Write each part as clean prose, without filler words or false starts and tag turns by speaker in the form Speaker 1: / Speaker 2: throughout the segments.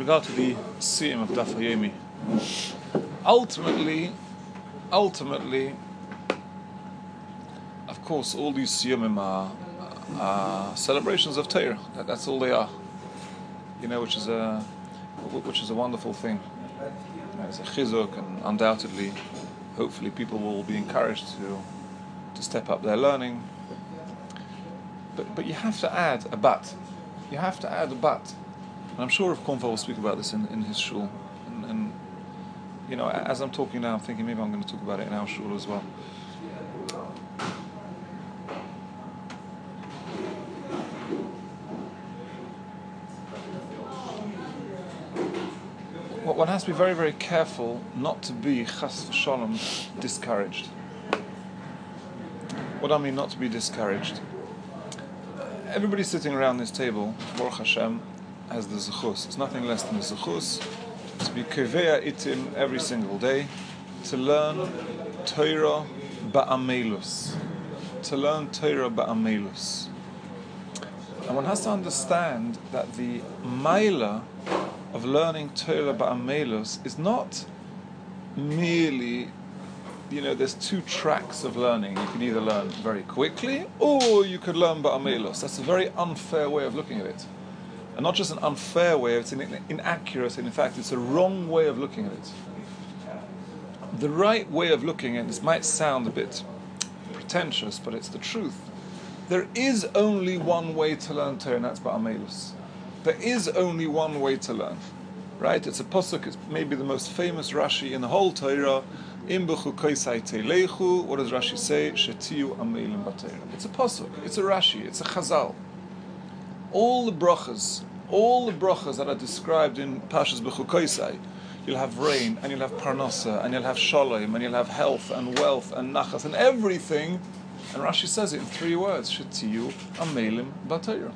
Speaker 1: regard to the siyum of Daf Yomi, ultimately, of course, all these siyumim are celebrations of Torah. That's all they are. Which is a wonderful thing. It's a chizuk, and undoubtedly, hopefully, people will be encouraged to step up their learning. But you have to add a but. You have to add a but. And I'm sure Rav Kornfeld will speak about this in his shul. And as I'm talking now, I'm thinking maybe I'm going to talk about it in our shul as well. One has to be very, very careful not to be chas v'shalom discouraged. What do I mean not to be discouraged? Everybody sitting around this table, Baruch Hashem, has the zechus. It's nothing less than the zechus to be kevea itim every single day, to learn Torah ba'amelus. To learn Torah ba'amelus. And one has to understand that the maila of learning Torah ba'amelus is not merely, there's two tracks of learning. You can either learn very quickly, or you could learn ba'amelus. That's a very unfair way of looking at it. And not just an unfair way, it's an inaccurate, and in fact it's a wrong way of looking at it. The right way of looking at it, this might sound a bit pretentious, but it's the truth. There is only one way to learn Torah, and that's ba'amelus. There is only one way to learn, right? It's a pasuk. It's maybe the most famous Rashi in the whole Torah. Im b'chukoisai teilechu. What does Rashi say? Shetiu amelim b'Torah. It's a pasuk. It's a Rashi. It's a Chazal. All the brachas that are described in Pashas b'chukoisai, you'll have rain, and you'll have parnasa, and you'll have shalom, and you'll have health and wealth and nachas and everything. And Rashi says it in 3 words: Shetiu amelim b'Torah.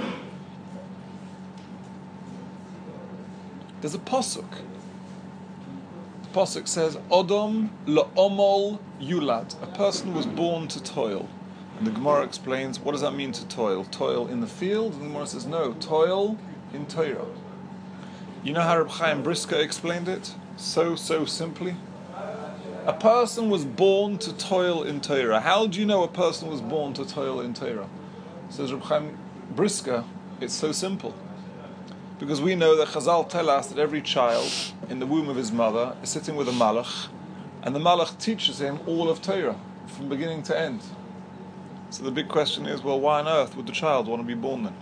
Speaker 1: There's a pasuk. The pasuk says, "Odom la'omol yulad." A person was born to toil. And the Gemara explains, what does that mean to toil? Toil in the field? And the Gemara says, no, toil in Torah. You know how Reb Chaim Brisker explained it? So simply. A person was born to toil in Torah. How do you know a person was born to toil in Torah? Says Reb Chaim Brisker, it's so simple. Because we know that Chazal tell us that every child in the womb of his mother is sitting with a malach, and the malach teaches him all of Torah, from beginning to end. So the big question is, well, why on earth would the child want to be born then?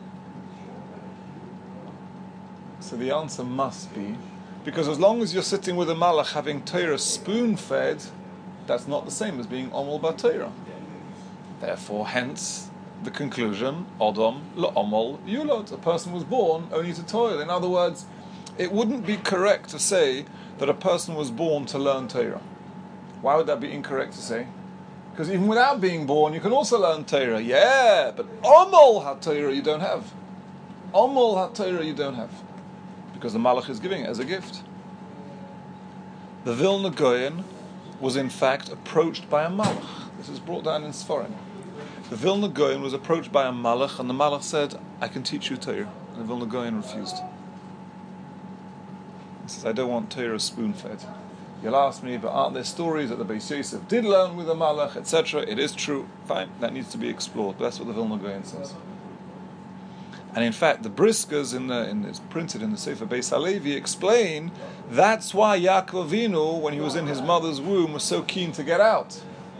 Speaker 1: So the answer must be, because as long as you're sitting with a malach having Torah spoon-fed, that's not the same as being omol b'Torah. Therefore, hence, the conclusion, Odom la'omol yulad. A person was born only to toil. In other words, it wouldn't be correct to say that a person was born to learn Torah. Why would that be incorrect to say? Because even without being born, you can also learn Torah. Yeah, but omol ha-Torah you don't have. Omol ha-Torah you don't have. Because the Malach is giving it as a gift. The Vilna Gaon was in fact approached by a Malach. This is brought down in Sforim. The Vilna Gaon was approached by a Malach, and the Malach said, I can teach you Torah. And the Vilna Gaon refused. He says, I don't want Torah spoon-fed. You'll ask me, but aren't there stories that the Beis Yosef did learn with a Malach, etc.? It is true. Fine, that needs to be explored. But that's what the Vilna Gaon says. And in fact, the Briskers, it's printed in the Sefer Beis Halevi, explain that's why Yaakov Avinu, when he was in his mother's womb, was so keen to get out.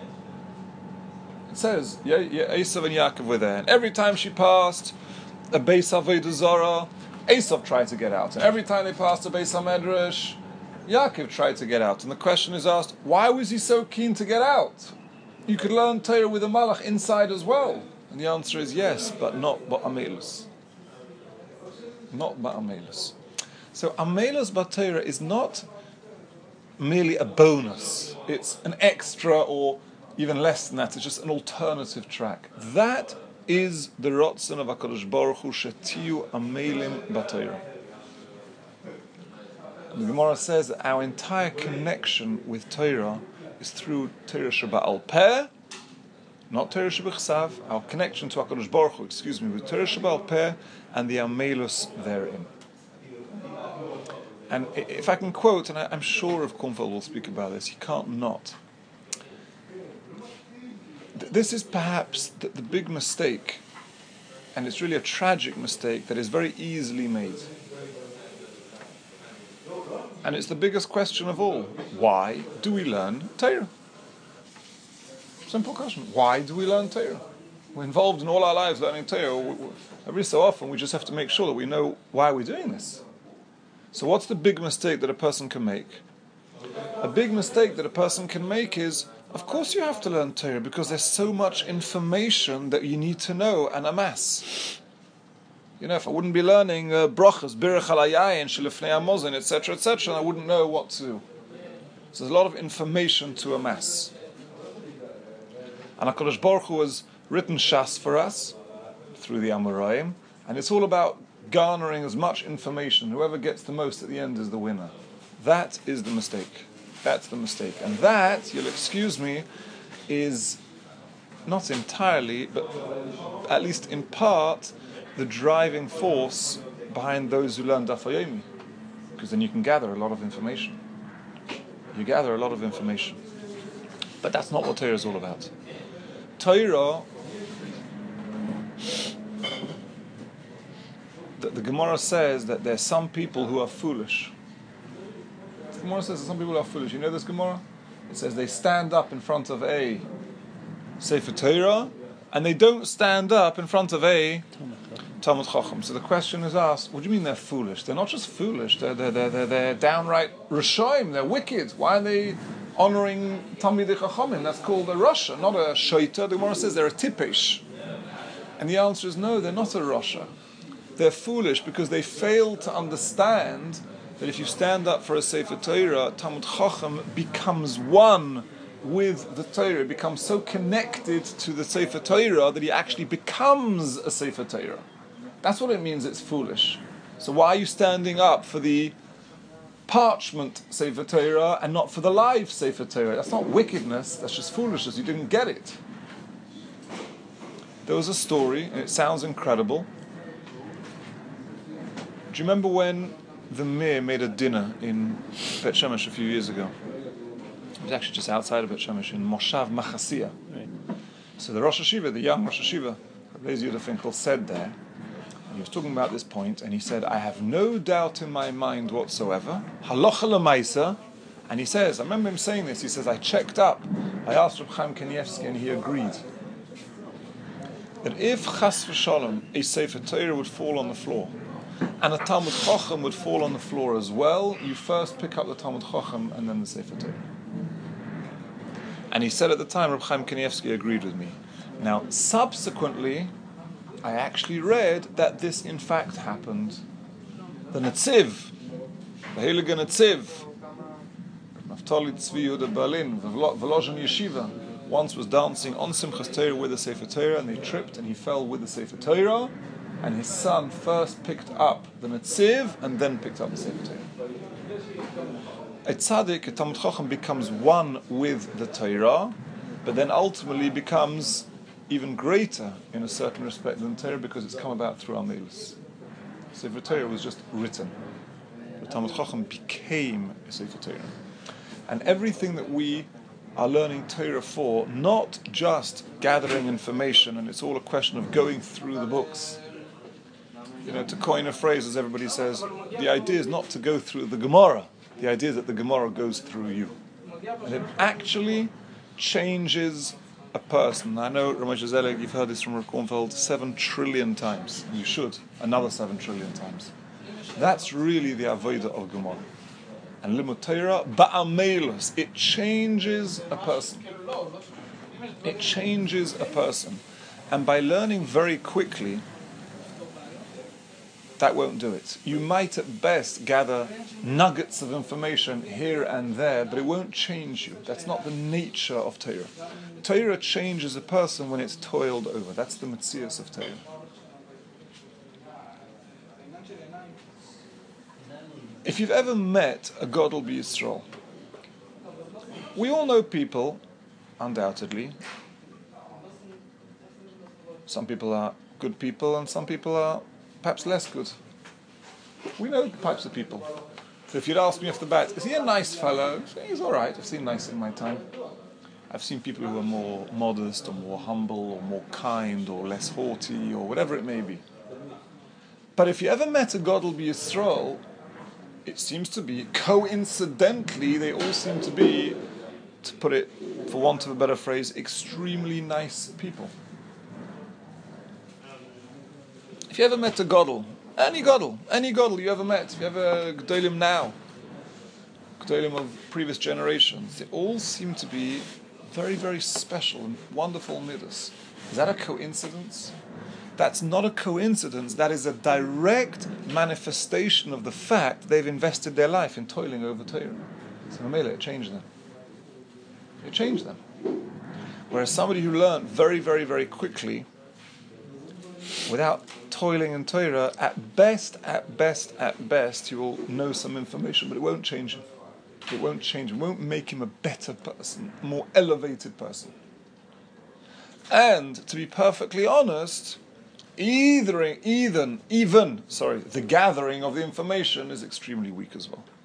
Speaker 1: It says, Esav and Yaakov were there, and every time she passed a Beis Avodah Zarah, Esav tried to get out. And every time they passed a Beis HaMedrash, Yaakov tried to get out. And the question is asked, why was he so keen to get out? You could learn Torah with a Malach inside as well. And the answer is yes, but not ba'amelus. Not ba'amelus. So amelus b'Torah is not merely a bonus. It's an extra, or even less than that. It's just an alternative track. That is the Ratzon of HaKadosh Baruch Hu, shetiu amelim b'Torah. The Gemara says that our entire connection with Torah is through Torah Sheba'al Peh, not Torah Shebechsav. Our connection to HaKadosh Baruch Hu, with Torah Sheba'al Peh and the Amelus therein. And if I can quote, and I'm sure Rav Kornfeld will speak about this, you can't not. This is perhaps the big mistake, and it's really a tragic mistake that is very easily made. And it's the biggest question of all. Why do we learn Torah? Simple question. Why do we learn Torah? We're involved in all our lives learning Torah. Every so often we just have to make sure that we know why we're doing this. So what's the big mistake that a person can make? A big mistake that a person can make is, of course you have to learn Torah because there's so much information that you need to know and amass. You know, if I wouldn't be learning brachas, birach halayayin, shelifnei hamozon, etc., etc., I wouldn't know what to do. So there's a lot of information to amass. And HaKadosh Baruch Hu has written Shas for us through the Amoraim, and it's all about garnering as much information. Whoever gets the most at the end is the winner. That is the mistake. That's the mistake. And that, you'll excuse me, is not entirely, but at least in part, the driving force behind those who learn Daf Yomi. Because then you can gather a lot of information. You gather a lot of information. But that's not what Torah is all about. Torah, the Gemara says that there are some people who are foolish. The Gemara says that some people are foolish. You know this Gemara? It says they stand up in front of a Sefer Torah, and they don't stand up in front of a Talmud Chacham. So the question is asked, what do you mean they're foolish? They're not just foolish, they're downright Rishoim, they're wicked. Why are they honoring Talmidei Chachamim? That's called a Rasha, not a Shoita. The Gemara says they're a Tipesh. And the answer is no, they're not a Rasha. They're foolish because they fail to understand that if you stand up for a Sefer Torah, Talmud Chacham becomes one with the Torah. It becomes so connected to the Sefer Torah that he actually becomes a Sefer Torah. That's what it means it's foolish. So why are you standing up for the parchment Sefer Torah and not for the live Sefer Torah? That's not wickedness, that's just foolishness. You didn't get it. There was a story, and it sounds incredible. Do you remember when the Mir made a dinner in Bet Shemesh a few years ago? It was actually just outside of Bet Shemesh in Moshav Machasiya. Right. So the Rosh Hashiva, the young Rosh Hashiva, Rabbi Yehuda Finkel, said there, he was talking about this point, and he said, I have no doubt in my mind whatsoever, halacha l'maisa, and he says, I remember him saying this, he says, I checked up, I asked Reb Chaim Kanievsky, and he agreed, that if chas v'shalom, a Sefer Torah would fall on the floor, and a Talmud Chacham would fall on the floor as well, you first pick up the Talmud Chacham and then the Sefer Torah. And he said at the time, Reb Chaim Kanievsky agreed with me. Now, subsequently, I actually read that this in fact happened. The Netziv, the Heilige Netziv, Naftali Tzvi Yehuda Berlin, Volozhin Yeshiva, once was dancing on Simchas Torah with the Sefer Torah, and they tripped and he fell with the Sefer Torah, and his son first picked up the Netziv and then picked up the Sefer Torah. A tzaddik, a Talmud Chacham, becomes one with the Torah, but then ultimately becomes even greater in a certain respect than Torah because it's come about through Amelus. Sefer Torah was just written. The Talmud Chacham became a Sefer Torah. And everything that we are learning Torah for, not just gathering information, and it's all a question of going through the books. You know, to coin a phrase, as everybody says, the idea is not to go through the Gemara. The idea is that the Gemara goes through you. And it actually changes a person. I know, Ramesh Zelig, you've heard this from Rav Kornfeld 7 trillion times. You should. Another 7 trillion times. That's really the avodah of Gemara. And Limud Torah, ba'amelus, it changes a person. It changes a person. And by learning very quickly, that won't do it. You might at best gather nuggets of information here and there, but it won't change you. That's not the nature of Torah. Torah changes a person when it's toiled over. That's the metzius of Torah. If you've ever met a Gadol B'Yisrael, we all know people, undoubtedly. Some people are good people and some people are perhaps less good. We know the types of people. So if you'd ask me off the bat, is he a nice fellow? He's all right. I've seen nice in my time. I've seen people who are more modest or more humble or more kind or less haughty or whatever it may be. But if you ever met a Gadol B'Yisrael, it seems to be, coincidentally, they all seem to be, to put it for want of a better phrase, extremely nice people. If you ever met a Gadol, any Gadol you ever met, if you ever Gedolim now, Gedolim of previous generations, they all seem to be very, very special and wonderful midas. Is that a coincidence? That's not a coincidence. That is a direct manifestation of the fact they've invested their life in toiling over Torah. So Mamela, it changed them. It changed them. Whereas somebody who learned very, very, very quickly, without toiling in Torah, at best, he will know some information, but it won't change him. It won't change him. It won't make him a better person, a more elevated person. And to be perfectly honest, even the gathering of the information is extremely weak as well.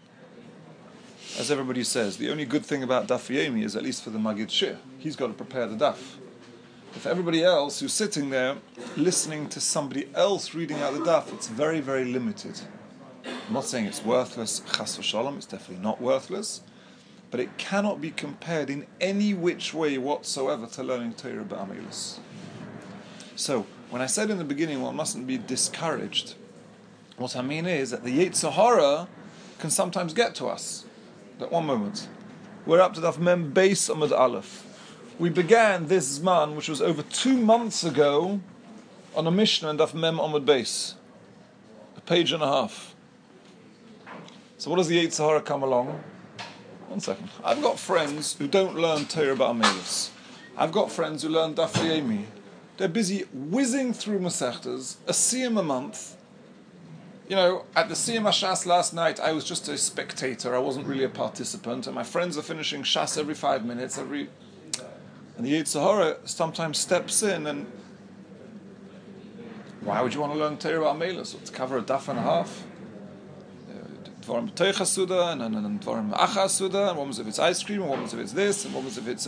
Speaker 1: As everybody says, the only good thing about Daf Yomi is, at least for the Magid Shir, he's got to prepare the Daf. If everybody else who's sitting there listening to somebody else reading out the Daf, it's very, very limited. I'm not saying it's worthless, chas v'shalom, it's definitely not worthless, but it cannot be compared in any which way whatsoever to learning Torah b'Amelus. So, when I said in the beginning one mustn't be discouraged, what I mean is that the Yetzer Hara can sometimes get to us. But one moment. We're up to Daf Mem Beis Amud Aleph. We began this Zman, which was over 2 months ago, on a Mishnah in Daf Mem Amud Beis. A page and a half. So what does the Yetzer Hara come along? 1 second. I've got friends who don't learn Torah b'Amelus. I've got friends who learn Daf Yomi. They're busy whizzing through Masechtas, a siyum a month. You know, at the Siyum HaShas last night, I was just a spectator. I wasn't really a participant. And my friends are finishing Shas every 5 minutes. And the Yetzer Hara sometimes steps in and... Why would you want to learn Torah b'Amelus? To cover a daf and a half? Dvarim B'Toich HaSuda, and Dvarim Acha HaSuda, and what was if it's ice cream, and what was if it's this, and what was if it's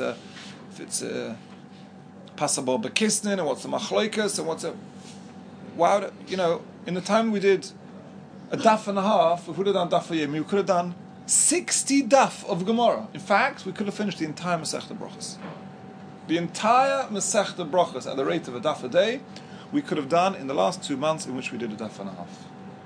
Speaker 1: Pasabor B'Kisnin, and what's the Machloikas, and what's a... Wow, you know, in the time we did a daf and a half, if we would have done daf Yomi, we could have done 60 daf of Gemara. In fact, we could have finished the entire Masechta Brachos. The entire Masechta Brachos at the rate of a daf a day, we could have done in the last 2 months in which we did a daf and a half.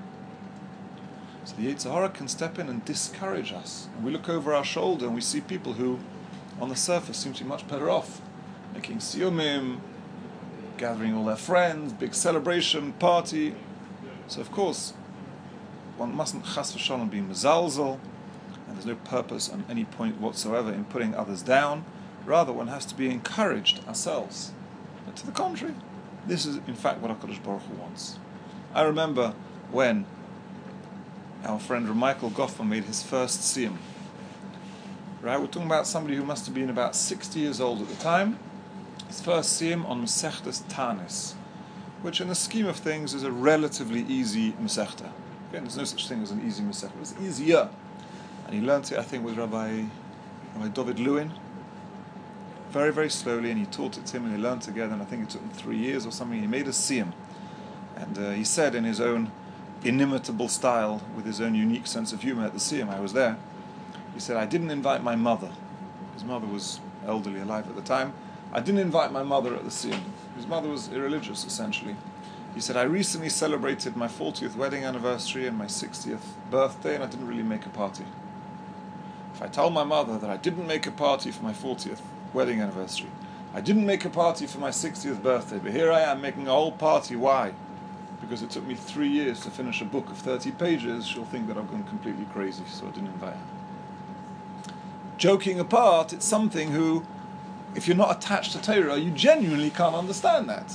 Speaker 1: So the Yetzer Hara can step in and discourage us. And we look over our shoulder and we see people who, on the surface, seem to be much better off. Making siyumim, gathering all their friends, big celebration, party. So of course, one mustn't chas v'shalom be mezalzel, and there's no purpose on any point whatsoever in putting others down. Rather, one has to be encouraged ourselves. But to the contrary, this is in fact what HaKadosh Baruch Hu wants. I remember when our friend Michael Goffman made his first siyum. Right, we're talking about somebody who must have been about 60 years old at the time. His first siyum on Masechtas Tanis, which in the scheme of things is a relatively easy Masechta. Again, there's no such thing as an easy Masechta. It was easier. And he learnt it, I think, with Rabbi David Lewin. Very, very slowly, and he taught it to him, and they learned together, and I think it took him 3 years or something. He made a siyum. And he said in his own inimitable style, with his own unique sense of humor at the siyum, I was there, he said, I didn't invite my mother. His mother was elderly, alive at the time. I didn't invite my mother at the siyum. His mother was irreligious, essentially. He said, I recently celebrated my 40th wedding anniversary and my 60th birthday, and I didn't really make a party. If I tell my mother that I didn't make a party for my 40th wedding anniversary, I didn't make a party for my 60th birthday, but here I am making a whole party. Why? Because it took me 3 years to finish a book of 30 pages, she'll think that I've gone completely crazy, so I didn't invite her. Joking apart, it's something who, if you're not attached to Torah, you genuinely can't understand that.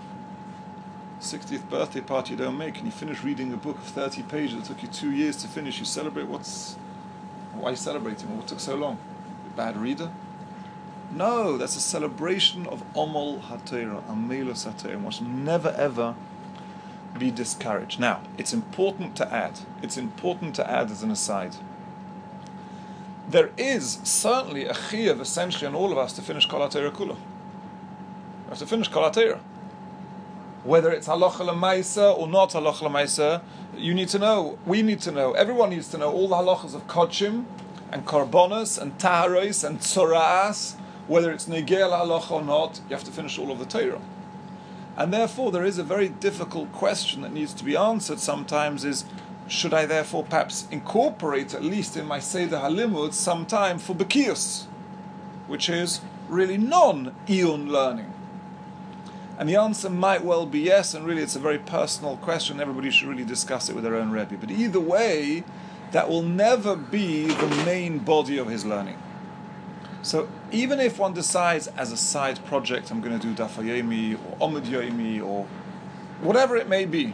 Speaker 1: 60th birthday party you don't make, and you finish reading a book of 30 pages that took you 2 years to finish, you celebrate, why are you celebrating? What took so long? A bad reader? No, that's a celebration of Omol HaTorah, Amelus HaTorah, and one should never ever be discouraged. Now, it's important to add as an aside, there is certainly a chiyuv essentially on all of us to finish Kol HaTorah Kula. We have to finish Kol HaTorah. Whether it's halacha l'maisa or not halacha l'maisa, you need to know, we need to know, everyone needs to know all the halachas of kodshim and korbanos and taharos and tzoraas, whether it's negel halacha or not, you have to finish all of the Torah. And therefore there is a very difficult question that needs to be answered sometimes is, should I therefore perhaps incorporate, at least in my Seder HaLimud, some time for Bekios, which is really non-Iyun learning? And the answer might well be yes, and really it's a very personal question. Everybody should really discuss it with their own Rebbe. But either way, that will never be the main body of his learning. So even if one decides as a side project, I'm going to do Daf HaYomi or Omid Yomi or whatever it may be,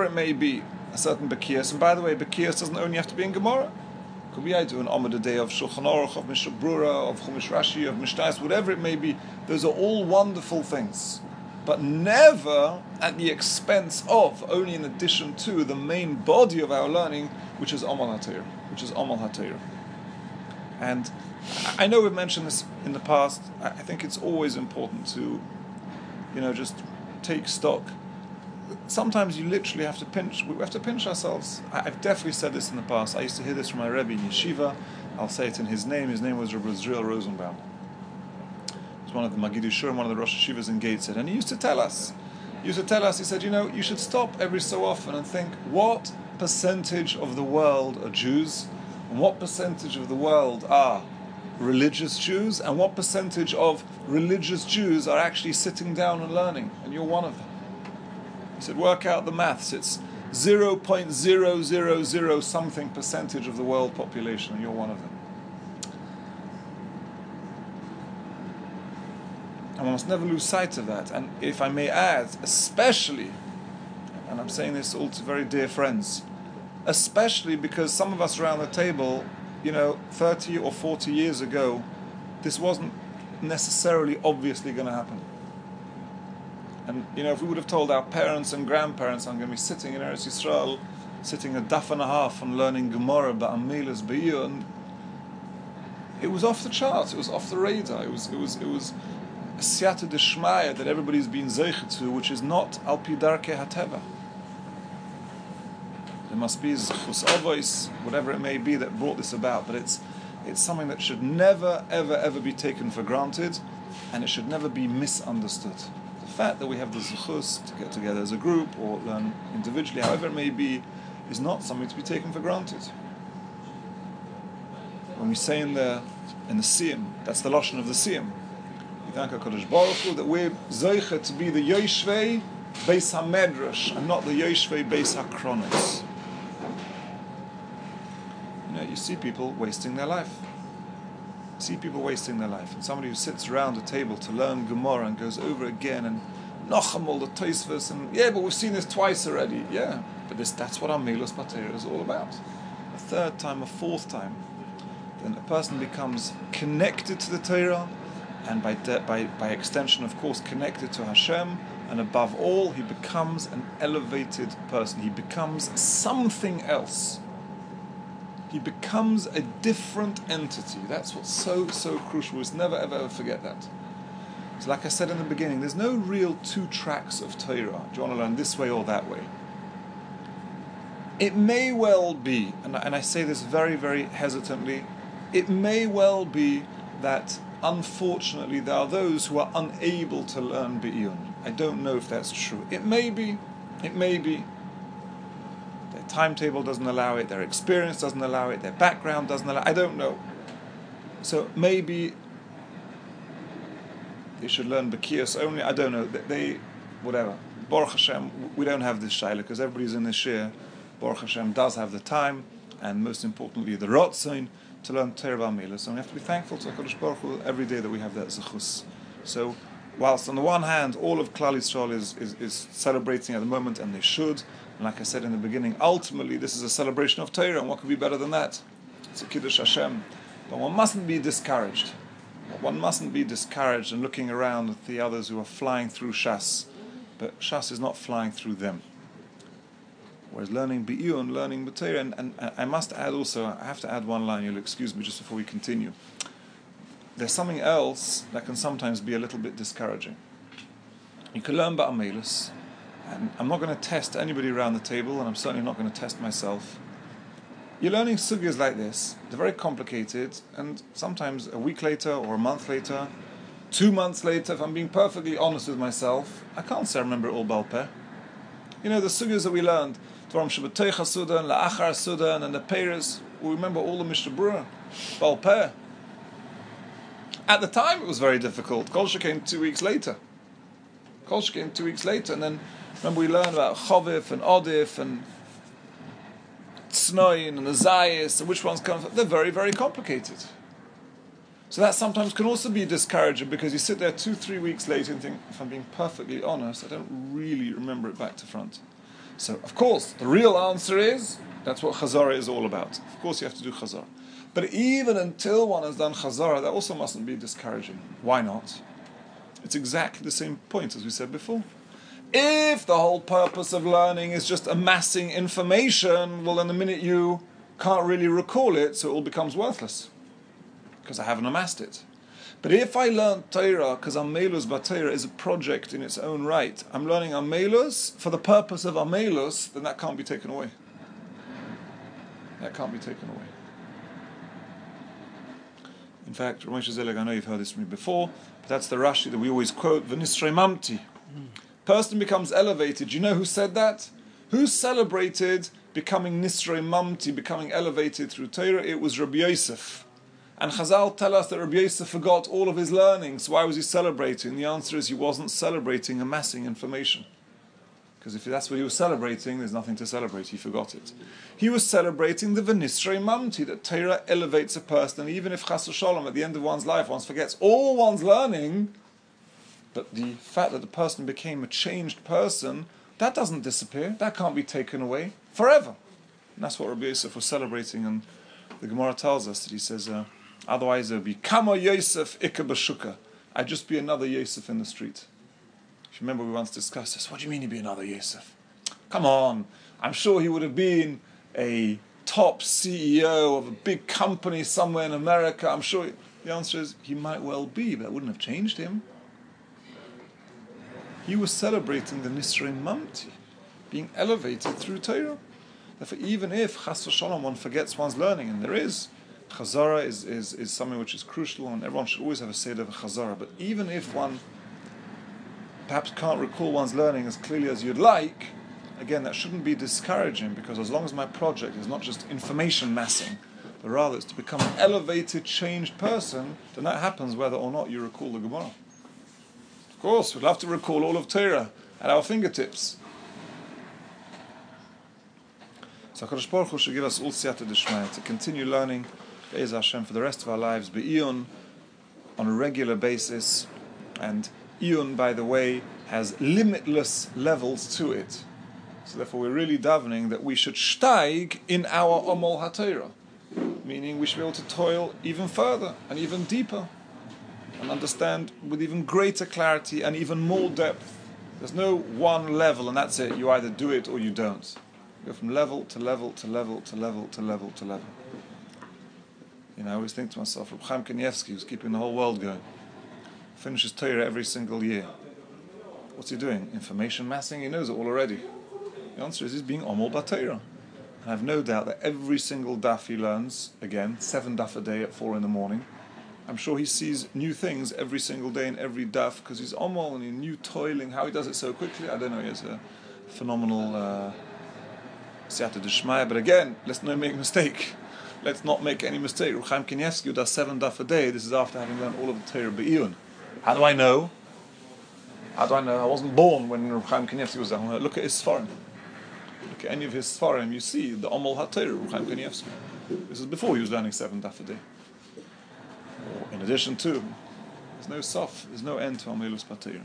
Speaker 1: a certain Bekios. And by the way, Bekios doesn't only have to be in Gemara. Could be I do an Omid a day of Shulchan Aruch, of Mishnah Brura, of Chumash Rashi, of Mishnayos, whatever it may be. Those are all wonderful things, but never at the expense of, only in addition to, the main body of our learning, which is Amal HaTorah. And I know we've mentioned this in the past. I think it's always important to, just take stock. Sometimes you literally have to pinch ourselves. I've definitely said this in the past. I used to hear this from my Rebbe in Yeshiva. I'll say it in his name. His name was Rabbi Zriel Rosenbaum. He was one of the Magidei Shurim, one of the Rosh Yeshivas in Gateshead. And he used to tell us, he said, you should stop every so often and think, what percentage of the world are Jews? And what percentage of the world are religious Jews? And what percentage of religious Jews are actually sitting down and learning? And you're one of them. He said, work out the maths. It's 0.000 something percentage of the world population, and you're one of them. And one must never lose sight of that. And if I may add, especially, and I'm saying this all to very dear friends, especially because some of us around the table, 30 or 40 years ago, this wasn't necessarily obviously going to happen. And, if we would have told our parents and grandparents, I'm going to be sitting in Eretz Yisrael, sitting a daf and a half and learning Gemara, Ba'amilas, Be'iyun, it was off the charts, it was off the radar, it was a siyata d'shmaya that everybody's been zeichet to, which is not al pi darkei hateva. There must be zechus avos, whatever it may be, that brought this about, but it's something that should never, ever, ever be taken for granted, and it should never be misunderstood. The fact that we have the zechus to get together as a group or learn individually, however it may be, is not something to be taken for granted. When we say in the Siyum, that's the lashon of the Siyum, we thank HaKadosh Baruch Hu that we're zoichet to be the Yoshvei Beis HaMedrash and not the Yoshvei Beis HaKronos. You see people wasting their life. And somebody who sits around a table to learn Gemara and goes over again and Nacham all the Tosfos and but we've seen this twice already. Yeah, but that's what our Melos Batera is all about. A third time, a fourth time, then a person becomes connected to the Torah, and by extension, of course, connected to Hashem, and above all, he becomes an elevated person. He becomes something else. He becomes a different entity. That's what's so crucial. We must never, ever, ever forget that. So like I said in the beginning, there's no real two tracks of Torah. Do you want to learn this way or that way? It may well be, and I say this very, very hesitantly, it may well be that, unfortunately, there are those who are unable to learn Be'iyun. I don't know if that's true. It may be. Their timetable doesn't allow it, their experience doesn't allow it, their background doesn't allow it, I don't know. So maybe they should learn Bekios only, I don't know. Whatever. Baruch Hashem, we don't have this shayla because everybody's in this shir. Baruch Hashem does have the time, and most importantly, the rotzon to learn Torah Ba'amilas. So we have to be thankful to HaKadosh Baruch Hu every day that we have that zechus. So, whilst on the one hand, all of Klal Yisrael is celebrating at the moment, and they should, and like I said in the beginning, ultimately this is a celebration of Torah, and what could be better than that? It's a Kiddush Hashem. But one mustn't be discouraged. One mustn't be discouraged and looking around at the others who are flying through Shas. But Shas is not flying through them. Whereas learning Be'iyun, learning B'Torah, and I must add also, I have to add one line, you'll excuse me just before we continue. There's something else that can sometimes be a little bit discouraging. You can learn Ba'amelus, and I'm not going to test anybody around the table, and I'm certainly not going to test myself. You're learning sugyas like this, they're very complicated, and sometimes a week later, or a month later, 2 months later, if I'm being perfectly honest with myself, I can't say I remember it all Baal Peh. You know, the sugyas that we learned, Dvarim Shabbateicha Sudan, La'achar Sudan, and the Peiros, we remember all the Mishnah Berurah, Baal Peh. At the time it was very difficult. Kolsha came 2 weeks later. And then, remember we learned about Chovif and Odif and Tznoin and Azayis, and which ones come from. They're very, very complicated. So that sometimes can also be discouraging, because you sit there 2-3 weeks later and think, if I'm being perfectly honest, I don't really remember it back to front. So, of course, the real answer is, that's what Chazara is all about. Of course you have to do Chazara. But even until one has done Chazara, that also mustn't be discouraging. Why not? It's exactly the same point as we said before. If the whole purpose of learning is just amassing information, well, then the minute you can't really recall it, so it all becomes worthless, because I haven't amassed it. But if I learn Torah, because Amelus B'Torah is a project in its own right, I'm learning Amelus for the purpose of Amelus, then that can't be taken away. In fact, Ramesh Zelig, I know you've heard this from me before, but that's the Rashi that we always quote, V'nisrei mamti. Person becomes elevated. Do you know who said that? Who celebrated becoming Nisrei mamti, becoming elevated through Torah? It was Rabbi Yosef. And Chazal tell us that Rabbi Yosef forgot all of his learning. So why was he celebrating? The answer is he wasn't celebrating amassing information. Because if that's what he was celebrating, there's nothing to celebrate. He forgot it. He was celebrating the V'nisrei mamti, that Torah elevates a person. And even if Chas v'Shalom, at the end of one's life, one forgets all one's learning, but the fact that the person became a changed person, that doesn't disappear. That can't be taken away forever. And that's what Rabbi Yosef was celebrating. And the Gemara tells us that he says, otherwise there would be Kama Yosef Ika B'Shuka. I'd just be another Yosef in the street. If you remember, we once discussed this. What do you mean he'd be another Yosef? Come on. I'm sure he would have been a top CEO of a big company somewhere in America. I'm sure. The answer is he might well be, but that wouldn't have changed him. He was celebrating the Nisrei Mamti, being elevated through Torah. Therefore, even if Chas v'Shalom one forgets one's learning, and there is, Chazara is something which is crucial, and everyone should always have a seder of Chazara. But even if one perhaps can't recall one's learning as clearly as you'd like, again, that shouldn't be discouraging, because as long as my project is not just information massing, but rather it's to become an elevated, changed person, then that happens whether or not you recall the Gemara. Of course, we'd love to recall all of Torah at our fingertips. So HaKadosh Baruch Hu should give us all siyata d'shmaya to continue learning Be'ez Hashem for the rest of our lives, Be'iyun, on a regular basis. And Iyun, by the way, has limitless levels to it. So therefore we're really davening that we should steig in our Omol HaTorah, meaning we should be able to toil even further and even deeper and understand with even greater clarity and even more depth. There's no one level and that's it. You either do it or you don't. You go from level to level to level to level to level to level. You know, I always think to myself, Reb Chaim Kanievsky, who's keeping the whole world going, finishes Torah every single year. What's he doing? Information massing? He knows it all already. The answer is he's being Omol B'Torah. And I have no doubt that every single daf he learns, again, 7 daf a day at 4 in the morning, I'm sure he sees new things every single day in every daf, because he's Omol and he's new toiling. How he does it so quickly, I don't know. He has a phenomenal siyata d'shmaya. But again, let's not make a mistake. Let's not make any mistake. Reb Chaim Kanievsky, who does 7 daf a day, this is after having learned all of the Torah Be'iyun. How do I know? I wasn't born when Reb Chaim Kanievsky was there. Look at his Sfarim. Look at any of his Sfarim. You see the Omol HaTorah, Reb Chaim Kanievsky. This is before he was learning 7 daf a day. Or in addition to, there's no sof, there's no end to Amelus B'Torah.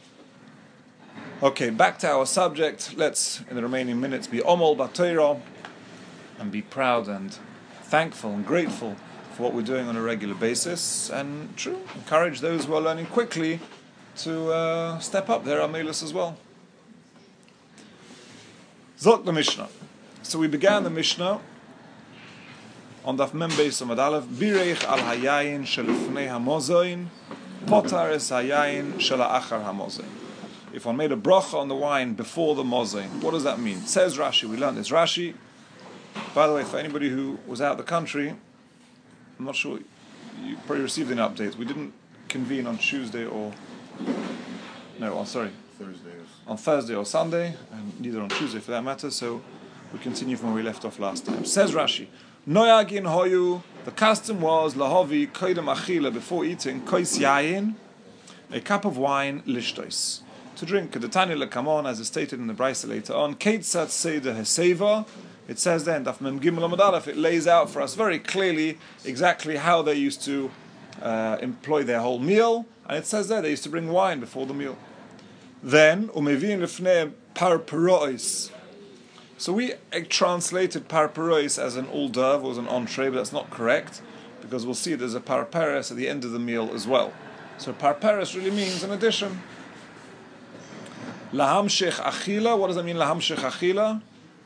Speaker 1: Okay, back to our subject. Let's, in the remaining minutes, be Omol B'Torah and be proud and thankful and grateful for what we're doing on a regular basis, and encourage those who are learning quickly to step up their Amelus as well. Zot the Mishnah. So we began the Mishnah on Daf Mem Beis Amud Aleph. Bireich al hayayin shelifnei hamozoin, potar es hayayin shel ha'achar hamozoin. If one made a bracha on the wine before the mozain, what does that mean? It says Rashi. We learned this. Rashi. By the way, for anybody who was out of the country, I'm not sure. You probably received an update. We didn't convene on Tuesday or Thursday on Thursday or Sunday, and neither on Tuesday for that matter. So we continue from where we left off last time. Says Rashi, Noyagin hoyu. The custom was lahovi koidem achila, before eating kois yayin, a cup of wine lishtois, to drink. Kedetani lekamon, as is stated in the Brisa later on. Keitzat seder heseva. It says then, Daf Mem Gimel Amud Aleph, it lays out for us very clearly exactly how they used to employ their whole meal, and it says there they used to bring wine before the meal. Then, Umevin Lefnei Parperois. So we translated Parperois as an hors d'oeuvre, as an entree, but that's not correct, because we'll see there's a Parperes at the end of the meal as well. So Parperes really means an addition. Lahamshech Achila, what does that mean, Lahamshech Achila?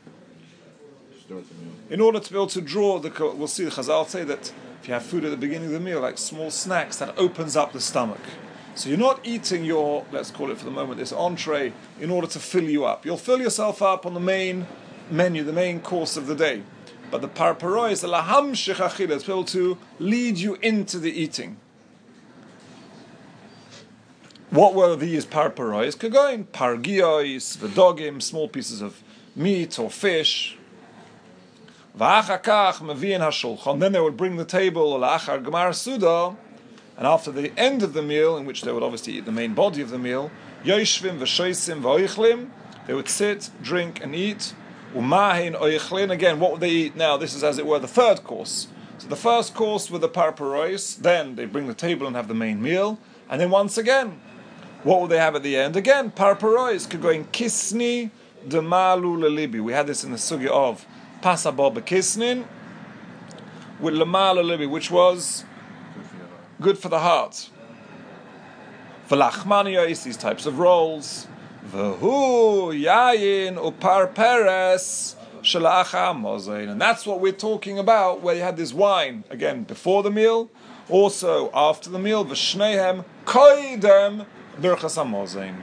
Speaker 1: In order to be able to draw we'll see the Chazal say that if you have food at the beginning of the meal, like small snacks, that opens up the stomach. So you're not eating your, let's call it for the moment, this entree, in order to fill you up. You'll fill yourself up on the main menu, the main course of the day. But the parparoi, the laham shechachila, is able to lead you into the eating. What were these parparois? Kagoin, pargiois, v'dogim, small pieces of meat or fish. Then they would bring the table, and after the end of the meal, in which they would obviously eat the main body of the meal, they would sit, drink, and eat. Again, what would they eat now? This is, as it were, the third course. So the first course were the parparois, then they bring the table and have the main meal, and then once again, what would they have at the end? Again, parparois, going kisni demalu lelibi. We had this in the sugya of Pasabah Bekisnin with Lamal Alibi, which was good for the heart. V'lachmaniyos, these types of rolls. V'hu yayin upar peres shalacha mozain. And that's what we're talking about, where you had this wine, again, before the meal, also after the meal. V'shnehem koidem birchas hamozain.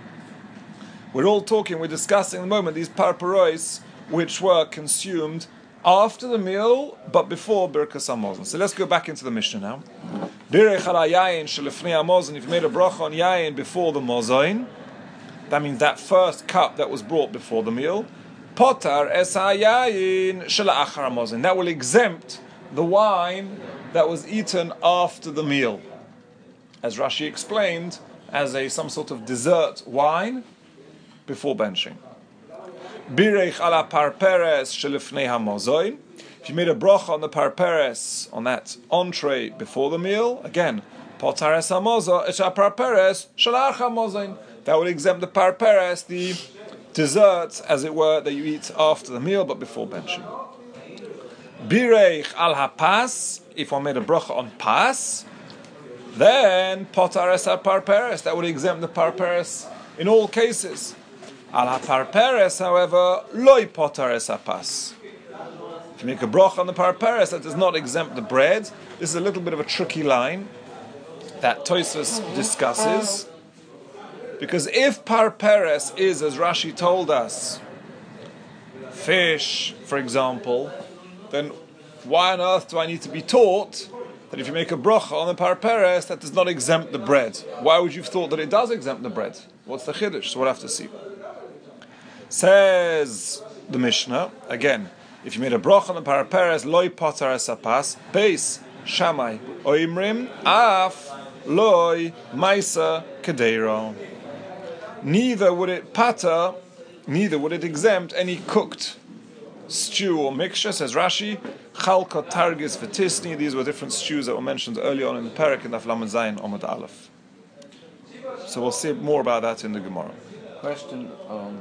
Speaker 1: We're discussing at the moment these parparois, which were consumed after the meal, but before Birkas HaMazon. So let's go back into the Mishnah now. Birech ala yayin shelifnei hamazon. If you made a bracha on yayin before the mozain, that means that first cup that was brought before the meal. Potar es hayayin shel achar hamazon. That will exempt the wine that was eaten after the meal, as Rashi explained, as some sort of dessert wine before benching. Bireich ala parperes shelifnei hamozoin. If you made a bracha on the parperes, on that entree before the meal, again, potares hamozo esha parperes shalach hamozoin. That would exempt the parperes, the dessert, as it were, that you eat after the meal but before benching. Bireich al hapas. If one made a bracha on pas, then potares al parperes. That would exempt the parperes in all cases. Al ha-parperes, however, loy potares apas. If you make a broch on the parperes, that does not exempt the bread. This is a little bit of a tricky line that Tosfos discusses, because if parperes is, as Rashi told us, fish, for example, then why on earth do I need to be taught that if you make a broch on the parperes, that does not exempt the bread? Why would you have thought that it does exempt the bread? What's the chiddush? So we'll have to see. Says the Mishnah, again, if you made a bracha on the parperes, loy potar esapas, beis shamai oimrim, af loy maisa kadeiro. Neither would it exempt any cooked stew or mixture, says Rashi, chalkot targis v'tisni. These were different stews that were mentioned early on in the parak in Daf Lamed Zayin Amud Aleph. So we'll see more about that in the Gemara.
Speaker 2: Question,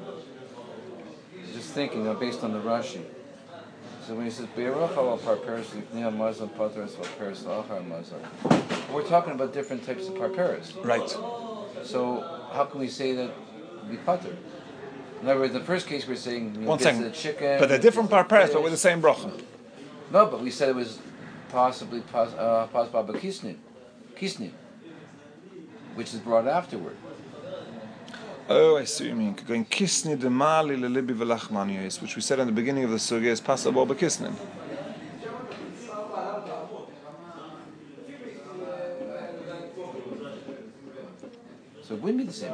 Speaker 2: just thinking, based on the Rashi. So when he says Be'erach al parperes lifnei hamazon potares parperes la'achar hamazon, we're talking about different types of parperes.
Speaker 1: Right.
Speaker 2: So how can we say that we potter? In other words, in the first case we're saying
Speaker 1: One second.
Speaker 2: the chicken.
Speaker 1: But they're different parperes, but with the same bracha.
Speaker 2: No, but we said it was possibly pasba kisnin, which is brought afterward.
Speaker 1: Oh, I see what you mean. Going kisni demali lelibi velachmanios, which we said in the beginning of the sugya is passable bekisnin.
Speaker 2: So it wouldn't be the same.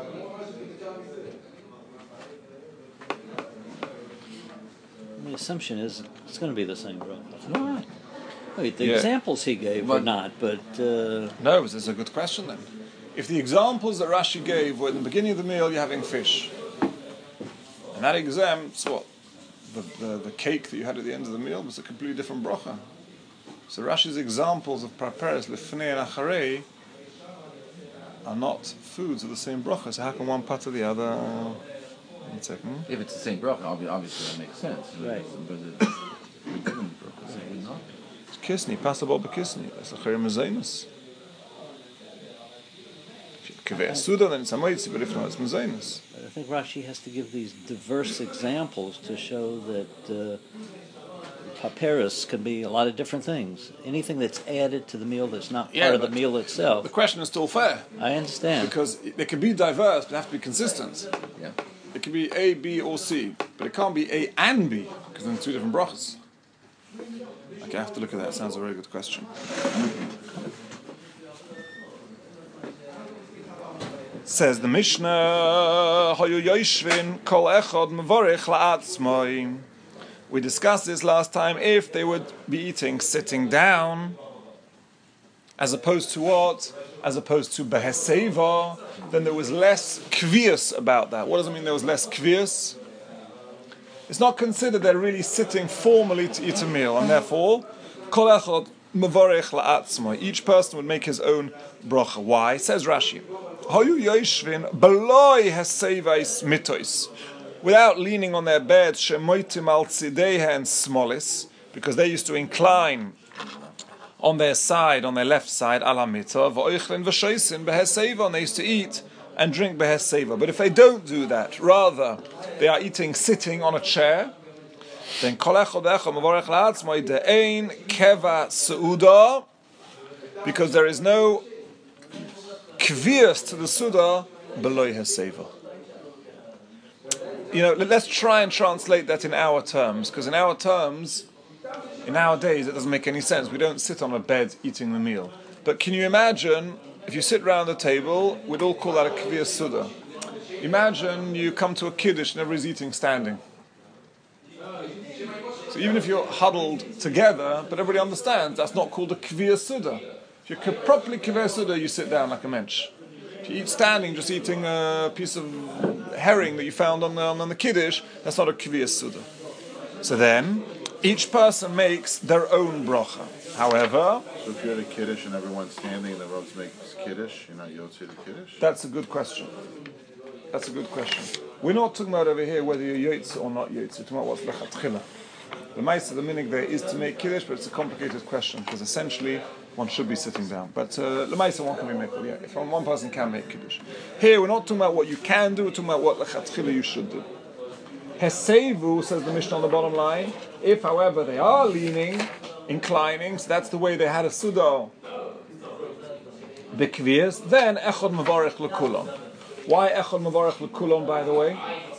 Speaker 3: The assumption is it's going to be the same bracha.
Speaker 2: Why?
Speaker 3: Wait, the examples he gave were not, but...
Speaker 1: No, this is a good question then. If the examples that Rashi gave were in the beginning of the meal, you're having fish. And that exempts what? The cake that you had at the end of the meal was a completely different bracha. So Rashi's examples of parperes, lefnei and acharei, are not foods of the same bracha. So how can one part of the other? 1 second.
Speaker 2: If it's the same bracha, obviously that makes sense.
Speaker 3: Right.
Speaker 2: But it's different bracha, so it would not.
Speaker 1: It's kisni, passable bekisni. That's acharei mezainis. Kaveh Suda, then it's Amoitzi, but if not, it's Mezainis.
Speaker 3: I think Rashi has to give these diverse examples to show that paperos can be a lot of different things. Anything that's added to the meal that's not part of the meal itself.
Speaker 1: The question is still fair.
Speaker 3: I understand.
Speaker 1: Because they can be diverse, but they have to be consistent.
Speaker 2: Yeah.
Speaker 1: It can be A, B, or C, but it can't be A and B, because then two different brachas. Okay, I have to look at that. Sounds a very good question. Says the Mishnah, Hayu Yoshvin Kol Echad Mevorech La'atzmoi. We discussed this last time. If they would be eating sitting down, as opposed to what? As opposed to Beheseva, then there was less kvius about that. What does it mean there was less kvius? It's not considered they're really sitting formally to eat a meal, and therefore, Kol Echad Mevorech La'atzmoi. Each person would make his own bracha. Why? Says Rashi. Without leaning on their beds, because they used to incline on their side, on their left side, and they used to eat and drink beheseva. But if they don't do that, rather they are eating sitting on a chair, then because there is no kvias to the Suda below Haseva. Let's try and translate that in our terms, because in our terms, in our days, it doesn't make any sense. We don't sit on a bed eating the meal. But can you imagine, if you sit around the table, we'd all call that a kvias Suda. Imagine you come to a kiddush and everybody's eating standing. So even if you're huddled together, but everybody understands, that's not called a kvias Suda. If you could properly kiveh suda, you sit down like a mensch. If you eat standing, just eating a piece of herring that you found on the kiddush, that's not a kiveh suda. So then, each person makes their own bracha. However,
Speaker 4: so if you're at a kiddush and everyone's standing and the Rav makes kiddush, you're not yotze to kiddush?
Speaker 1: That's a good question. We're not talking about over here whether you're yotze or not yotze. We're talking about what's lechatchila. The ma'aseh, the minig there is to make kiddush, but it's a complicated question because essentially one should be sitting down. But the ma'aseh one can be mikvah. Yeah, if one person can make kiddush. Here we're not talking about what you can do. We're talking about what lechatchila you should do. Hesevu, says the Mishnah on the bottom line. If, however, they are leaning, inclining, so that's the way they had a suda b'kvias, then echad mevarech l'kulon. Why echad mevarech l'kulon, by the way?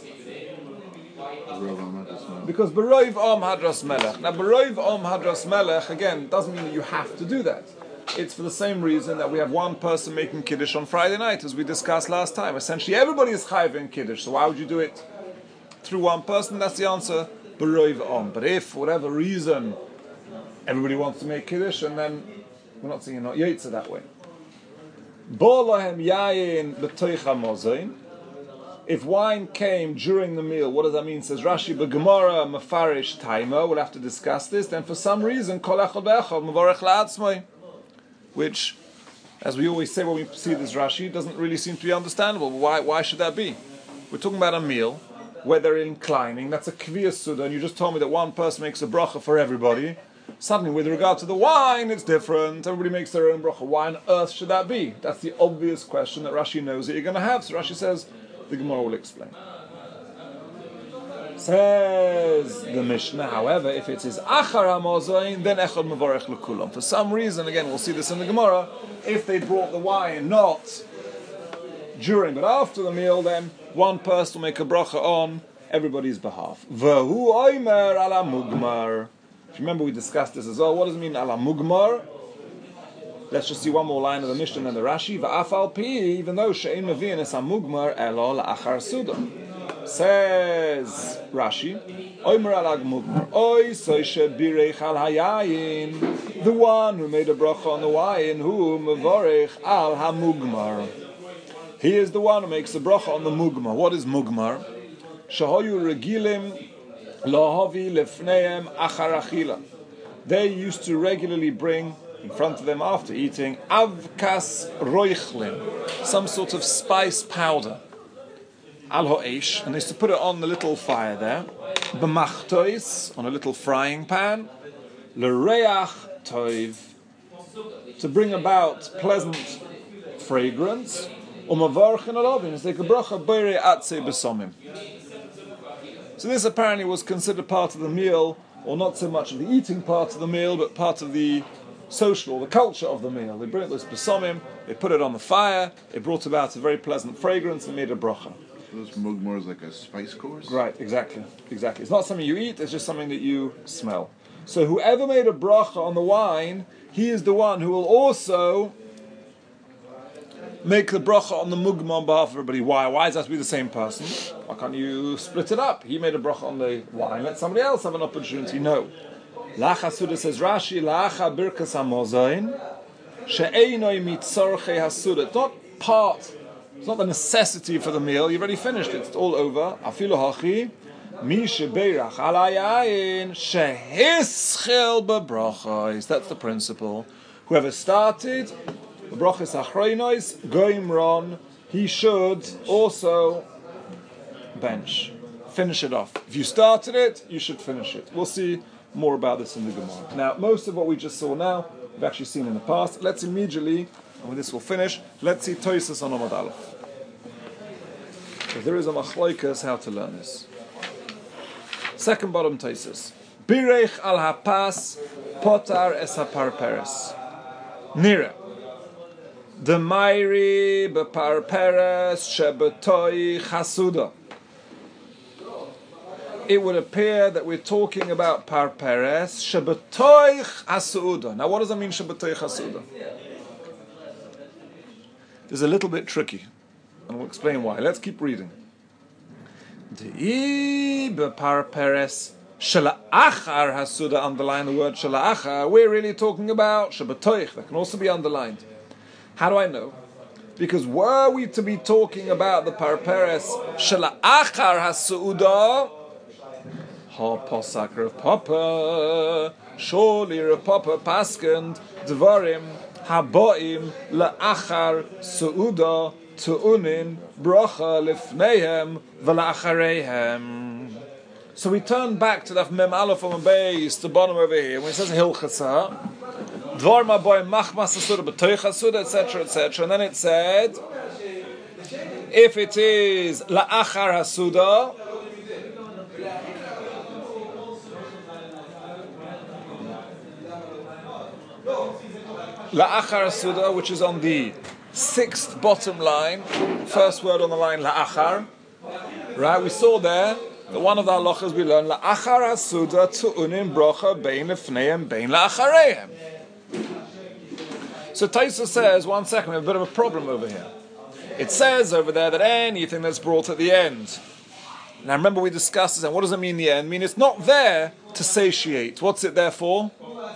Speaker 1: Because B'roiv Om Hadras Melech. Now B'roiv Om Hadras Melech, again, doesn't mean that you have to do that. It's for the same reason that we have one person making Kiddush on Friday night, as we discussed last time. Essentially everybody is chayiv in Kiddush, so why would you do it through one person? That's the answer, B'roiv Om. But if, for whatever reason, everybody wants to make Kiddush, and then we're not saying you're not Yotze that way. Bo lahem yayin b'toich hamozain. If wine came during the meal, what does that mean? Says Rashi, B'Gemara mafarish taima. We'll have to discuss this. Then for some reason, kol echad be'echad mevorech la'atzmai, which, as we always say when we see this Rashi, doesn't really seem to be understandable. Why should that be? We're talking about a meal where they're inclining. That's a kviyas suda, and you just told me that one person makes a bracha for everybody. Suddenly, with regard to the wine, it's different. Everybody makes their own bracha. Why on earth should that be? That's the obvious question that Rashi knows that you're going to have. So Rashi says, the Gemara will explain. Says the Mishnah, however, if it is Achar HaMozain, then Echad Mevorech L'Kulam. For some reason, again, we'll see this in the Gemara, if they brought the wine not during but after the meal, then one person will make a bracha on everybody's behalf. V'hu oimer ala mugmar. If you remember, we discussed this as well. What does it mean, ala mugmar? Let's just see one more line of the Mishnah and the Rashi. V'afal pi, even though she'in mevi'in es ha-mugmar elo la'achar suda. Says Rashi, oimer ala mugmar. Oy soishe birech al hayayin. The one who made a bracha on the wine, who mevorech al ha-mugmar. He is the one who makes the bracha on the mugmar. What is mugmar? Shahoyu regilim lahavi lefneim achar achila. They used to regularly bring in front of them after eating avkas roichlin, some sort of spice powder, al ho'esh, and they used to put it on the little fire there, b'machtois, on a little frying pan, l'reach toiv, to bring about pleasant fragrance, umavarchin alovin, as they could bracha beire atze besomim. So this apparently was considered part of the meal, or not so much of the eating part of the meal, but part of the social or the culture of the meal. They bring those besomim, they put it on the fire, it brought about a very pleasant fragrance and made a bracha.
Speaker 4: So this mugmar is like a spice course?
Speaker 1: Right, exactly. It's not something you eat, it's just something that you smell. So whoever made a bracha on the wine, he is the one who will also make the bracha on the mugmar on behalf of everybody. Why? Why does that have to be the same person? Why can't you split it up? He made a bracha on the wine, let somebody else have an opportunity. No. Lacha Suda says Rashi, Lacha birkas hamozain, she'einoi mitzorchei hasuda. It's not part, it's not the necessity for the meal. You've already finished it. It's all over. Afilu hachi, mi shebeirach al hayayin, shehischel bebrachos. That's the principle. Whoever started the brachos achronos, goim ron, he should also bench. Finish it off. If you started it, you should finish it. We'll see more about this in the Gemara. Now, most of what we just saw now, we've actually seen in the past. Let's immediately, and with this we'll finish, let's see Toysus on Amud Aleph. So there is a machloikas how to learn this. Second bottom Toysus. Birech al hapas potar es haparperes. Nira. The mairi beparperes shebetoi chasuda. It would appear that we're talking about parperes shebetoich hasuda. Now, what does that mean, shebetoich hasuda? It's a little bit tricky, and we'll explain why. Let's keep reading. Dei beparperes shela'achar hasuda. Underline the word shela'achar. We're really talking about shebetoich. That can also be underlined. How do I know? Because were we to be talking about the parperes shela'achar hasuda, Ha posak Rav Papa, surely Rav Papa paskend dvarim haboim la'achar su'uda tu'unin bracha lifneihem v'la'achareihem. So we turn back to that Mem Aleph on the base, the bottom over here, when it says Hilchasa, dvarim haboim machmas asuda b'toich asuda, etc., etc., and then it said, if it is la'achar hasuda, La'achar Suda, which is on the sixth bottom line, first word on the line, La'achar. Right, we saw there that one of the halachas we learned, La'achar Suda tu'unim brocha bein lefneihem bein la'achareihem. So Taisa says, 1 second, we have a bit of a problem over here. It says over there that anything that's brought at the end. Now remember we discussed this, and what does it mean the end? I mean it's not there to satiate. What's it there for?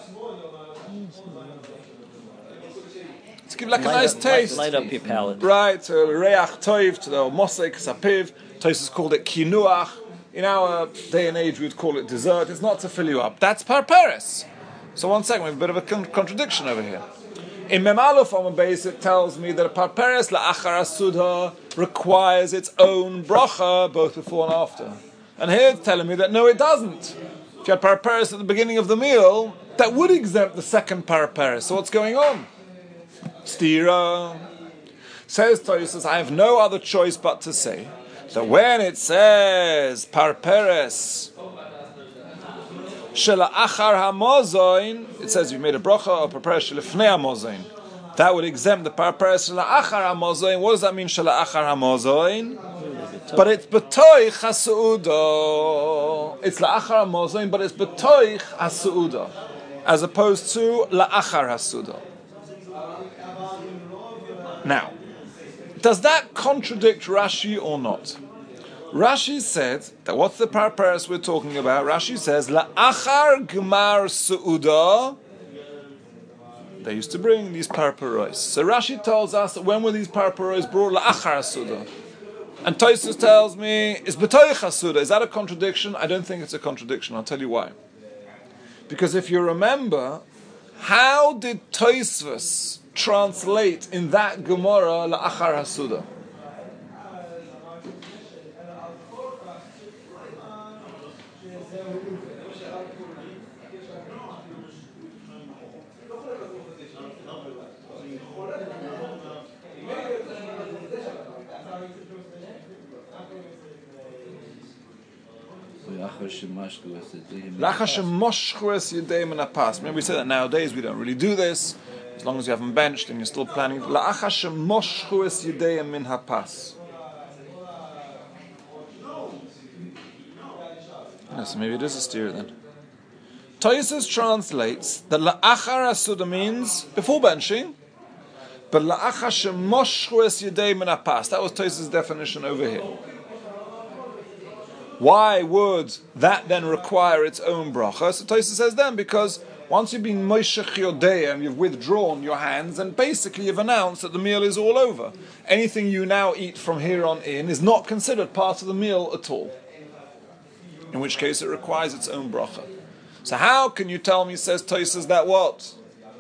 Speaker 1: To give like a nice taste.
Speaker 3: Light up your palate.
Speaker 1: Right, to reach toiv, to the mosek, sapiv. Tosis called it kinuach. In our day and age we would call it dessert. It's not to fill you up. That's parperes. So 1 second, we have a bit of a contradiction over here. In Mem Aleph on the base, it tells me that a parperes la'achar asudha requires its own bracha, both before and after. And here it's telling me that no, it doesn't. If you had parperes at the beginning of the meal, that would exempt the second parperes. So what's going on? Stira. Says Toysus, I have no other choice but to say So when it says parperes shela achar hamozoin, it says you made a bracha or parperes shelifnei hamozoin. That would exempt the parperes shela achar hamozoin. What does that mean, shela achar hamozoin? But it's betoich hasuuda. It's la'achar hamozoin, but it's betoich hasuuda, as opposed to la'achar hasuuda. Now, does that contradict Rashi or not? Rashi said that what's the parperes we're talking about? Rashi says la'achar gmar suuda. They used to bring these parperos. So Rashi tells us that when were these parperos brought? La'achar hasuuda. And Tosfos tells me it's b'toich hasuda. Is that a contradiction? I don't think it's a contradiction. I'll tell you why. Because if you remember, how did Tosfos translate in that Gemara la'achar hasuda? Remember we say that nowadays we don't really do this. As long as you haven't benched and you're still planning. Min hapas. So maybe it is a steer then. Tosfos translates that la'achar hasuda means before benching, but la'achar shemoshchu es yedei min hapas. That was Tosfos' definition over here. Why would that then require its own bracha? So Tosfos says then, because once you've been moshech yodeim, you've withdrawn your hands, and basically you've announced that the meal is all over. Anything you now eat from here on in is not considered part of the meal at all. In which case it requires its own bracha. So how can you tell me, says Tosfos, that what?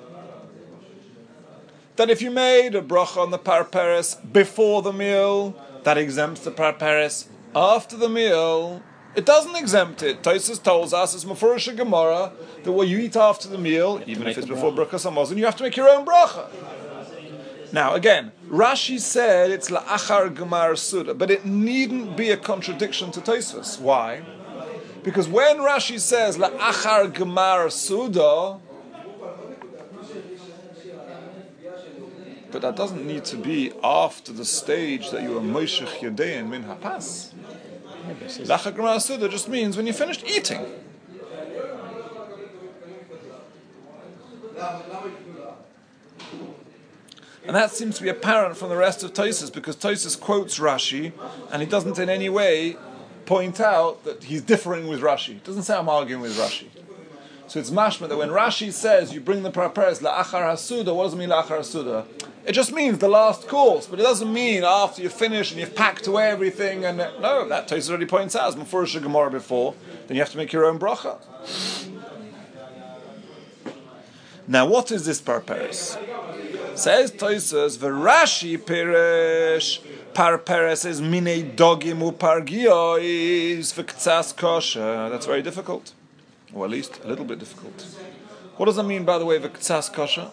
Speaker 1: That if you made a bracha on the parperes before the meal, that exempts the parperes after the meal, it doesn't exempt it. Tosfos tells us, it's Mefurish Gemara, that what you eat after the meal, even if it's before Bracha Hamazon, you have to make your own bracha. Now again, Rashi said it's la'achar gemar suda, but it needn't be a contradiction to Tosfos. Why? Because when Rashi says la'achar gemar suda, but that doesn't need to be after the stage that you are moshech yadein min hapas. La'achar gemar suda just means when you finished eating. And that seems to be apparent from the rest of Tosfos, because Tosfos quotes Rashi, and he doesn't in any way point out that he's differing with Rashi. It doesn't say I'm arguing with Rashi. So it's mashma that when Rashi says you bring the parperes la'achar hasuda, what does it mean la'achar hasuda? It just means the last course, but it doesn't mean after you've finished and you've packed away everything. And no, that Tosfos already points out, as Mefurish Gemara before, then you have to make your own bracha. Now, what is this parperes? Says Tosfos, v'Rashi peresh parperes is minei dogim upargiois v'ktsas kosher. That's very difficult, or at least a little bit difficult. What does that mean, by the way, v'ktsas kosher?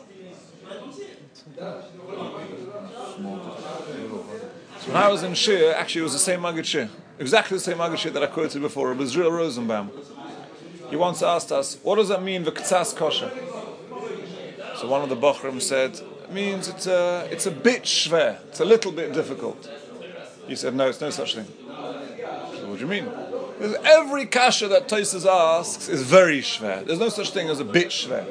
Speaker 1: So when I was in Shir, actually it was the same Maggid Shir, exactly the same Maggid Shir that I quoted before, Rabbi Israel Rosenbaum. He once asked us, what does that mean, v'ktsas kosher? So one of the Bochrim said, it means it's a bit shver, it's a little bit difficult. He said, no, it's no such thing. So what do you mean? Because every kasha that Tosfos asks is very shver. There's no such thing as a bit shver.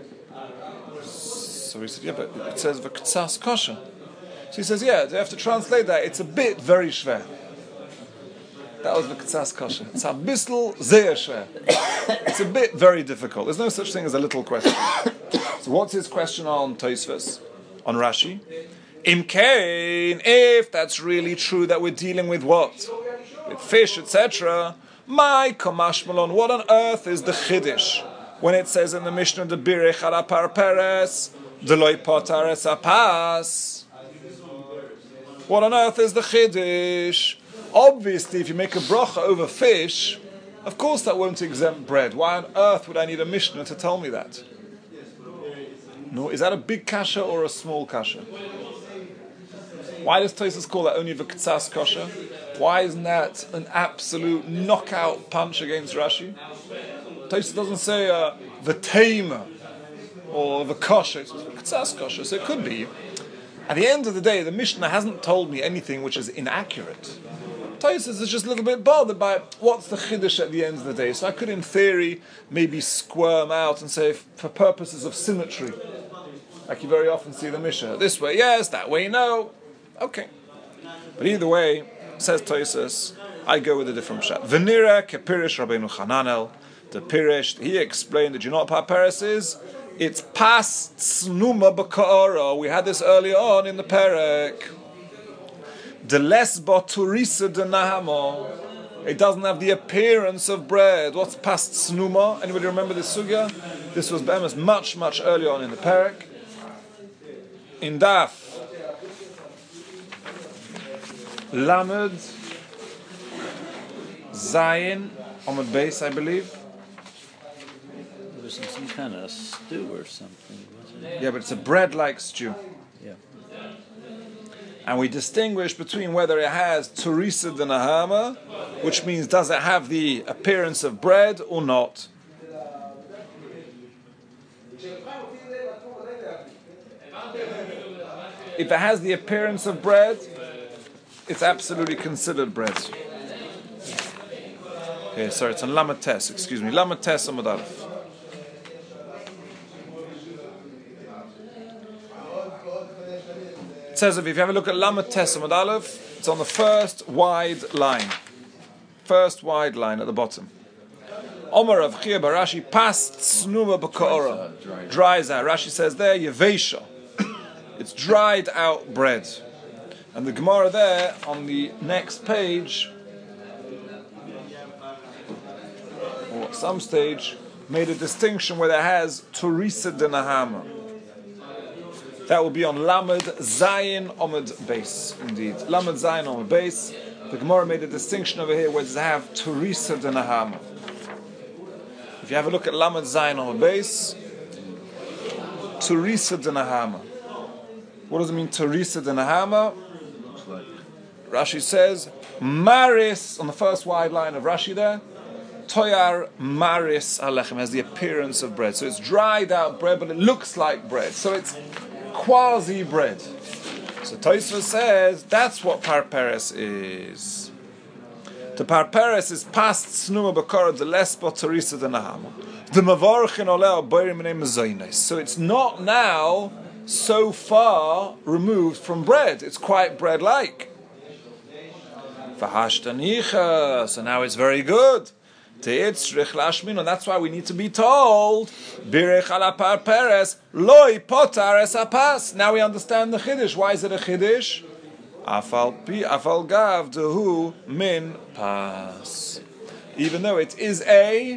Speaker 1: So he said, yeah, but it says v'ktsas kosher. So he says, yeah, they have to translate that. It's a bit very shver. That was v'ktsas kosher. It's a bisl zeh shver. It's a bit very difficult. There's no such thing as a little question. So what's his question on Tosfos, on Rashi? Imkein, if that's really true that we're dealing with what? With fish, etc. My kamashmalon, what on earth is the chiddush when it says in the Mishnah, the birech ala parperes, deloi potares apas? What on earth is the chiddush? Obviously, if you make a bracha over fish, of course that won't exempt bread. Why on earth would I need a Mishnah to tell me that? No, is that a big kasha or a small kasha? Why does Tosfos call that only v'ktsas kosher? Why isn't that an absolute knockout punch against Rashi? Tosfos doesn't say v'teima or v'kosher. It's v'ktsas kosher. So it could be. At the end of the day, the Mishnah hasn't told me anything which is inaccurate. Tosfos is just a little bit bothered by what's the chiddush at the end of the day. So I could, in theory, maybe squirm out and say, for purposes of symmetry, like you very often see the Mishnah, this way yes, that way no. Okay. But either way, says Tosfos, I go with a different pshat. V'nira kepirish Rabbeinu Chananel. The Pirish, he explained that you know what Parperes is? It's past snuma b'ka'ara. We had this earlier on in the Perek. The less turisa de nahamo. It doesn't have the appearance of bread. What's past snuma? Anybody remember this sugya? This was be'emes much, much earlier on in the Perek. In Daf Lamed Zayin Amud Beis, I believe.
Speaker 3: There was some kind of stew or something, wasn't it?
Speaker 1: Yeah, but it's a bread-like stew.
Speaker 3: Yeah.
Speaker 1: And we distinguish between whether it has turisa de nahama, which means does it have the appearance of bread or not. If it has the appearance of bread, it's absolutely considered bread. Okay, sorry, it's on Lamed Tes, excuse me. Lamed Tes Amud Aleph. It says if you have a look at Lamed Tes Amud Aleph, it's on the first wide line. First wide line at the bottom. Omar of Chia Barashi past snuma b'ka'ora. Dries out. Rashi says there, Yevesha. It's dried out bread. And the Gemara there, on the next page, or at some stage, made a distinction where it has turisa de nahama. That will be on Lamed Zayin Amud Beis, indeed. Lamed Zayin Amud Beis. The Gemara made a distinction over here where does it have turisa de nahama. If you have a look at Lamed Zayin Amud Beis, turisa de nahama. What does it mean, turisa de nahama? Rashi says, Maris, on the first wide line of Rashi there, Toyar Maris Alechem, has the appearance of bread. So it's dried out bread, but it looks like bread. So it's quasi bread. So Tosfos says, that's what Parperes is. The Parperes is past Snuma Bakara, the Lesbo Teresa de Nahama. The Mavarchin Oleo Boirim Mezainis. So it's not now so far removed from bread. It's quite bread-like. So now it's very good. And that's why we need to be told Birech ala Parperes Loi potar es apas. Now we understand the Chiddush. Why is it a Chiddush? Afal gav dehu min pas. Even though it is a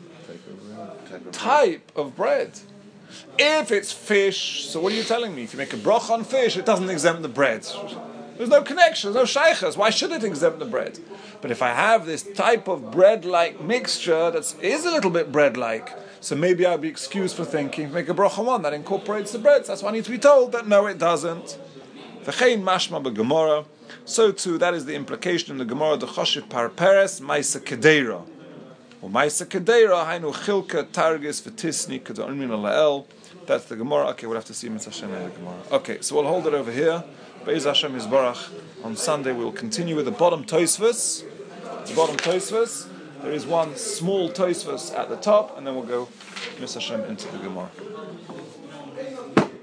Speaker 1: type of bread. If it's fish, so what are you telling me? If you make a broch on fish, it doesn't exempt the bread. There's no connection, there's no shaykhas. Why should it exempt the bread? But if I have this type of bread-like mixture that is a little bit bread-like, so maybe I'll be excused for thinking, make a broch on one that incorporates the bread. So that's why I need to be told that no, it doesn't. V'chein mashma b'gemara. So too, that is the implication in the Gemara, the choshev parperes ma'isa kedeira. Or ma'isa kedeira, hainu chilka targis v'tisni kedon min la'el. That's the Gemara. Okay, we'll have to see Mitzvah Hashem in the Gemara. Okay, so we'll hold it over here. Be'ez Hashem Yisbarach. On Sunday we'll continue with the bottom Tosfos. The bottom Tosfos. There is one small Tosfos at the top, and then we'll go Mitzvah Hashem into the Gemara.